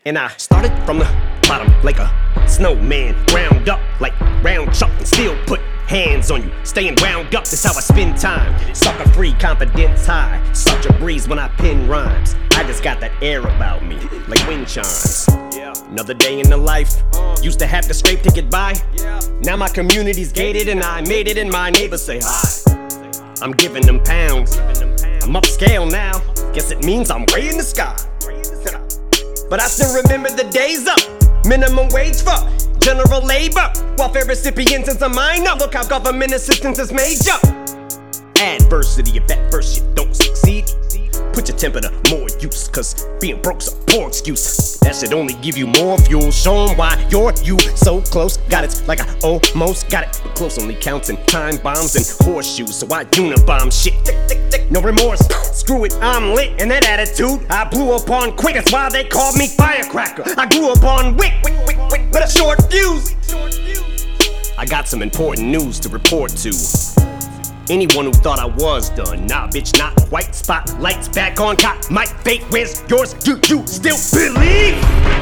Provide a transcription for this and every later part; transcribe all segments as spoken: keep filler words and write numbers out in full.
And I started from the bottom like a snowman, ground up like round chuck and still put hands on you, staying wound up, that's how I spend time. Sucker free, confidence high, such a breeze when I pen rhymes. I just got that air about me, like wind chimes. Another day in the life, used to have to scrape to get by. Now my community's gated and I made it and my neighbors say hi. I'm giving them pounds, I'm upscale now, guess it means I'm way in the sky. But I still remember the days up, minimum wage for general labor, welfare recipients since I'm minor. Look how government assistance is major. Adversity, if at first you don't succeed, put your temper to more use, cause being broke's a poor excuse. That should only give you more fuel. Show 'em why you're you so close. Got it like I almost got it, but close only counts in time bombs and horseshoes. So I unibomb shit, no remorse. Screw it, I'm lit, and that attitude I blew up on quick. That's why they called me firecracker. I grew up on wick, wick, wick, wick, with a short fuse. I got some important news to report to anyone who thought I was done. Nah, bitch, not quite. Spotlights back on cop. My fate, where's yours? Do you still believe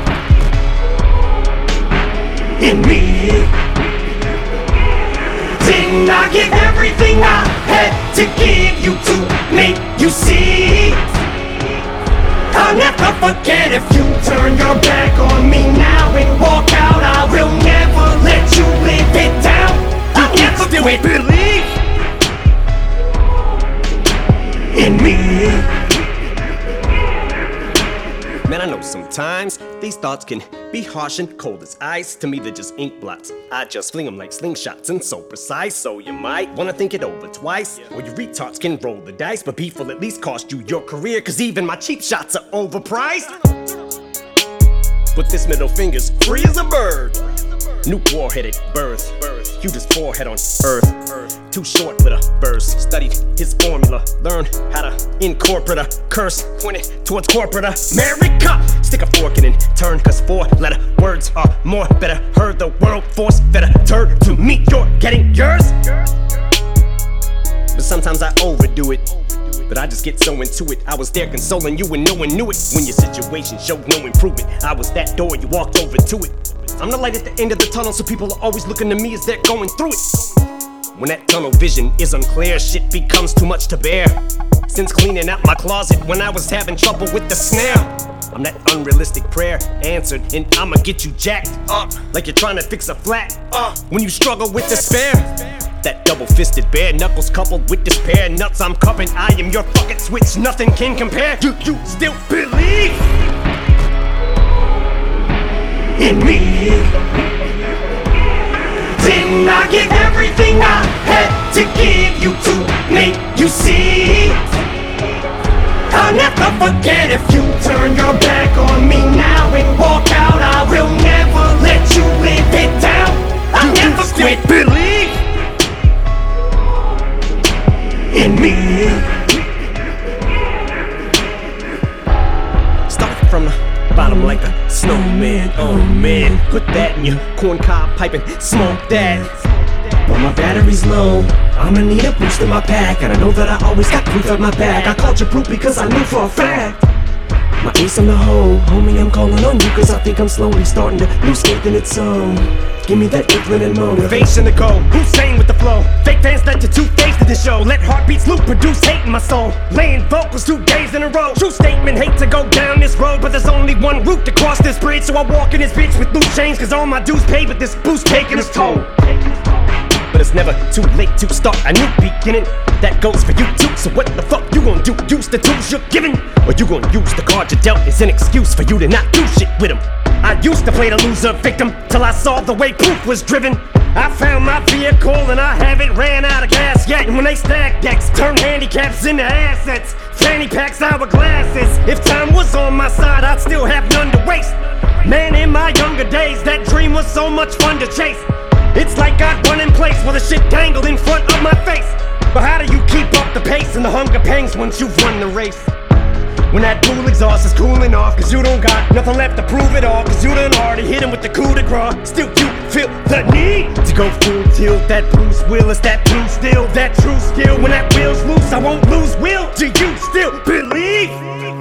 in me? Didn't I give everything I had to give you to make you see? I'll never forget if you turn your back on me now and walk out. I will never let you live it down. I'll never still quit. Believe in me. Man, I know sometimes these thoughts can be harsh and cold as ice. To me, they're just ink blots. I just fling them like slingshots and so precise. So you might wanna think it over twice, or you retards can roll the dice. But beef will at least cost you your career, cause even my cheap shots are overpriced. But this middle finger's free as a bird. Nuke warhead at birth, hugest forehead on earth. Too short with a verse. Studied his formula, learned how to incorporate a curse, pointed towards corporate America. Stick a fork in and turn, cause four letter words are more better heard. The world force fed a turd to me, you're getting yours. But sometimes I overdo it, but I just get so into it. I was there consoling you and no one knew it. When your situation showed no improvement, I was that door, you walked over to it. I'm the light at the end of the tunnel, so people are always looking to me as they're going through it. When that tunnel vision is unclear, shit becomes too much to bear. Since cleaning out my closet when I was having trouble with the snare, I'm that unrealistic prayer answered, and I'ma get you jacked up like you're trying to fix a flat uh, when you struggle with despair. That double-fisted bare knuckles coupled with despair nuts I'm cupping. I am your fucking switch, nothing can compare. You, you still believe in me? Didn't I give everything I had to give you to make you see? I'll never forget if you turn your back on me now and walk out. I will never let you live it down. I'll you never quit. Believe in me. Start from the bottom like a snowman. Oh man, put that in your corncob pipe and smoke that. When my battery's low, I'ma need a boost in my pack, and I know that I always got proof at my back. I called you proof because I knew for a fact my ace on the hole. Homie, I'm calling on you cause I think I'm slowly starting to lose faith in its own. Give me that inkling and motivation to go. Hussein with the flow. Fake fans let you two-faced to the show. Let heartbeats loop, produce hate in my soul. Laying vocals two days in a row. True statement, hate to go down this road, but there's only one route to cross this bridge. So I walk in this bitch with loose chains, cause all my dues paid, but this boost taking its toll. But it's never too late to start a new beginning. That goes for you too, so what the fuck you gonna do? Use the tools you're given, or you gonna use the card you dealt as an excuse for you to not do shit with them? I used to play the loser victim till I saw the way proof was driven. I found my vehicle and I haven't ran out of gas yet. And when they stack decks, turn handicaps into assets. Fanny packs, hourglasses. If time was on my side, I'd still have none to waste. Man, in my younger days, that dream was so much fun to chase. It's like I'd run in place while the shit dangled in front of my face. But how do you keep up the pace and the hunger pangs once you've run the race? When that dual exhaust is cooling off, cause you don't got nothing left to prove it all, cause you done already hit him with the coup de grace. Still you feel the need to go full tilt. That Bruce Willis, that blue still, that true skill. When that wheel's loose, I won't lose will. Do you still believe